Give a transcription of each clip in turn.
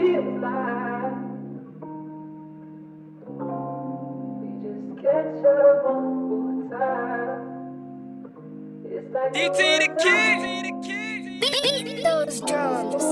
feels like we just catch up one more time. It's like DT the kid. Beat those drums.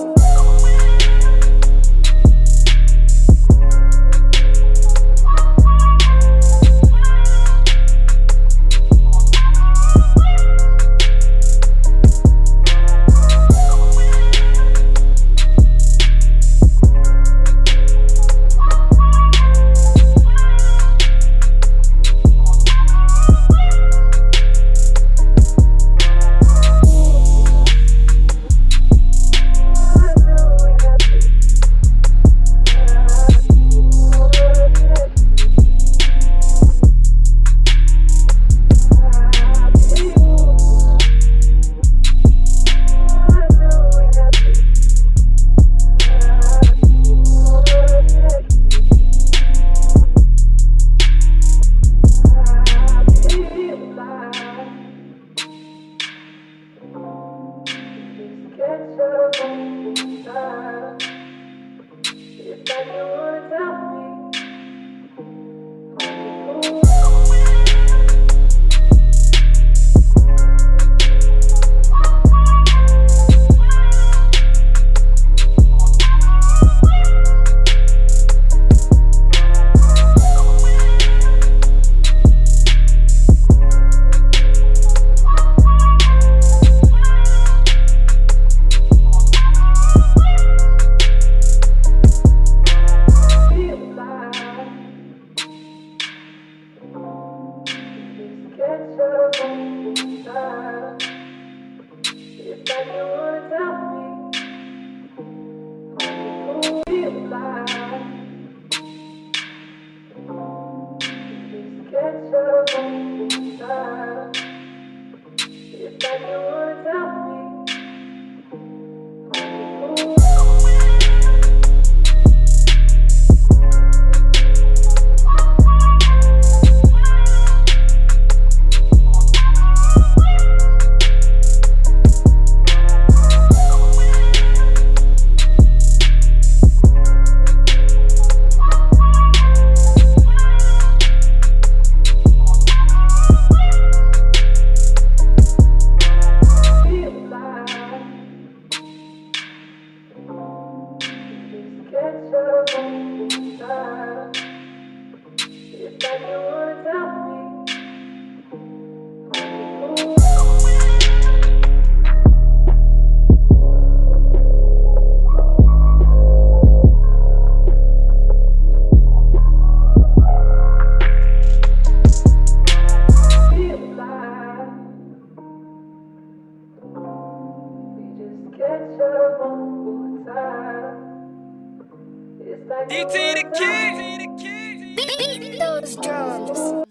catch up one more time. It's like you wanna tell me. Catch up one more time. It's like you wanna tell me. Feel like just catch up one more time. It's like you wanna tell me. Catch up one more time. It's like you wanna tell me. Feel like we just catch up one more time. It's like DT the kid. Beat those drums.